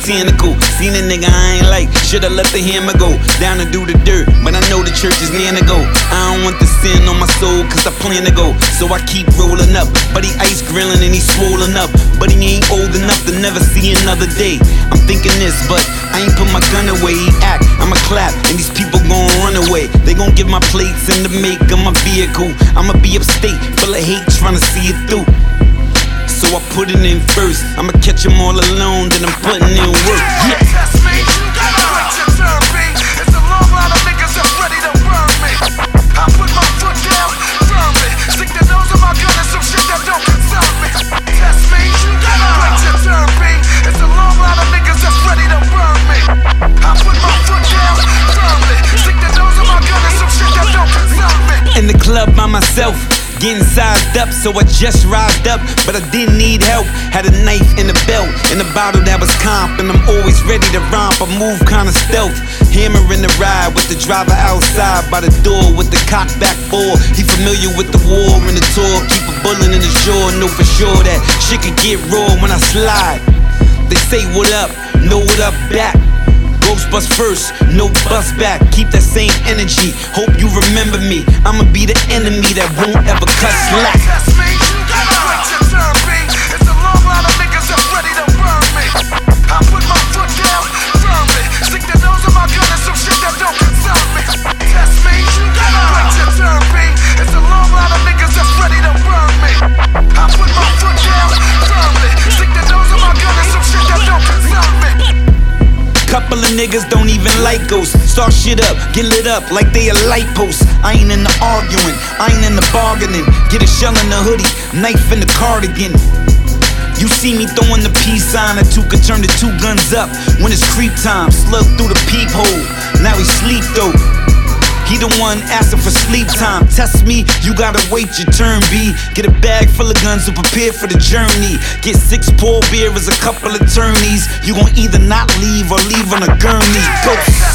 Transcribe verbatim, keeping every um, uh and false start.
botanical. Seen a nigga I ain't like, shoulda let the hammer go. Down to do the dirt, but I know the church is near to go. I don't want the sin on my soul, cause I plan to go. So I keep rolling up, but he ice grilling and he swollen up. But he ain't old enough to never see another day. I'm thinking this, but I ain't put my gun away. He act, I'ma clap, and these people gon' run away. They gon' give my plates and the make of my vehicle. I'ma be upstate, full of hate, trying to see it through. So I put it in first. I'ma catch them all alone, then I'm putting in work. Yeah. That's me. Wait your turn, B. It's a long line of niggas that's ready to burn me. I put my foot down firmly. Stick the nose of my gun and some shit that don't concern me. That's me. Wait your turn, B. It's a long line of niggas that's ready to burn me. I put my foot down firmly. Stick the nose of my gun and some shit that don't concern me. In the club by myself, getting sized up, so I just rised up, but I didn't need help. Had a knife in the belt, and a bottle that was comp, and I'm always ready to romp. I move kinda stealth, hammer in the ride with the driver outside by the door with the cock back four. He familiar with the war and the tour, keep a bullet in his jaw, know for sure that shit could get raw when I slide. They say what up, know what up back. Ghost bust first, no bust back. Keep that same energy, hope you remember me. I'ma be the enemy that won't ever cut slack. That's me. Wait your turn, B. It's a long line of niggas that's ready to burn me. I put my foot down firmly. Stick the nose of my gun and some shit that don't concern me. That's me. Wait your turn, B. It's a long line of niggas that's ready to burn me. I put my foot down firmly. Stick the nose of my gun and some shit that don't concern me. Couple of niggas don't even like ghosts. Start shit up, get lit up like they a light post. I ain't in the arguing, I ain't in the bargaining. Get a shell in the hoodie, knife in the cardigan. You see me throwing the peace sign, a two could turn the two guns up when it's creep time. Slug through the peephole, now he sleep though. He the one asking for sleep time. Test me, you gotta wait your turn, B. Get a bag full of guns to prepare for the journey. Get six pour beers, a couple of turnies. You gon' either not leave or leave on a gurney. Go.